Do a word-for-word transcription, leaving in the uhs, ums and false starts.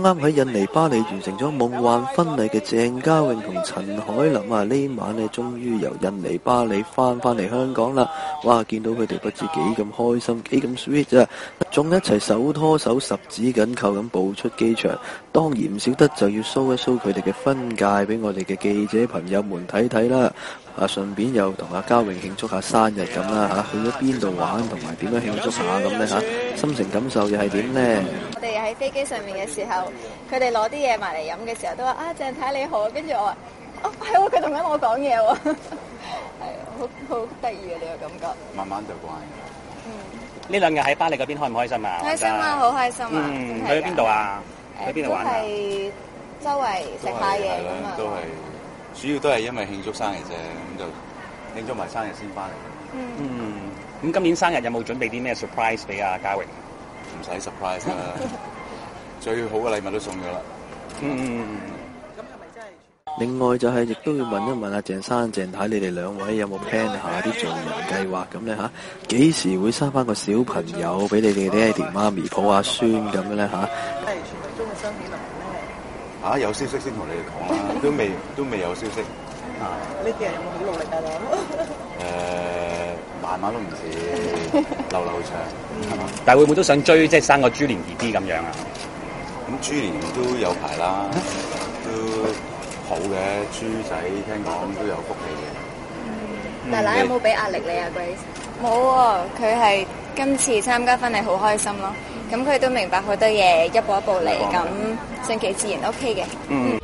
啱喺印尼巴里完成咗夢幻婚禮嘅鄭嘉穎同陳凱琳啊，呢晚呢終於由印尼巴里翻返嚟香港啦！哇，見到佢哋不知幾咁開心，幾咁 sweet 啊！仲一齊手拖手十指緊扣咁步出機場，當然唔少得就要 show 一 show 佢哋嘅婚戒俾我哋嘅記者朋友們睇睇啦！啊，順便又同阿嘉穎慶祝下生日咁啦嚇，去咗邊度玩同埋點樣慶祝下咁呢嚇，心情感受又係點呢？ 我哋喺飛機上面嘅時候，佢哋攞啲嘢埋嚟飲嘅時候都話啊，鄭太你好，跟住我話哦係喎，佢同緊我講嘢喎，係啊，好好得意啊呢個感覺。 慢慢就慣。 嗯，呢兩日喺巴黎嗰邊開唔開心啊？ 開心啊，好開心啊！ 嗯，去咗邊度啊？去邊度玩啊？ 都係周圍食下嘢咁啊。 都係主要都係因為慶祝生日啫，咁就慶祝埋生日先翻嚟。 嗯，咁今年生日有冇準備啲咩 surprise 俾阿嘉穎？ 唔使 surprise 啦，最好嘅禮物都送咗啦。 嗯。 另外就係亦都要問一問阿鄭生鄭太，你哋兩位有冇 plan 下啲做人計劃咁咧嚇？幾時會生翻個小朋友俾你哋爹哋媽咪抱下孫咁樣咧嚇？ 係傳聞中嘅雙喜臨門咧。 嚇有消息先同你哋講啦，都未都未有消息。 啊！呢啲人有冇好努力啊？ 誒，慢慢都唔似，流流長。 但係會唔會都想追即係生個豬年 B B 咁樣啊？ 咁豬年都有排啦，都好嘅。豬仔聽講都有福氣嘅。 奶奶有冇俾壓力你啊 Grace？冇喎，佢係今次參加婚禮好開心咯。咁佢都明白好多嘢一步一步嚟，咁順其自然 OK 嘅。 嗯。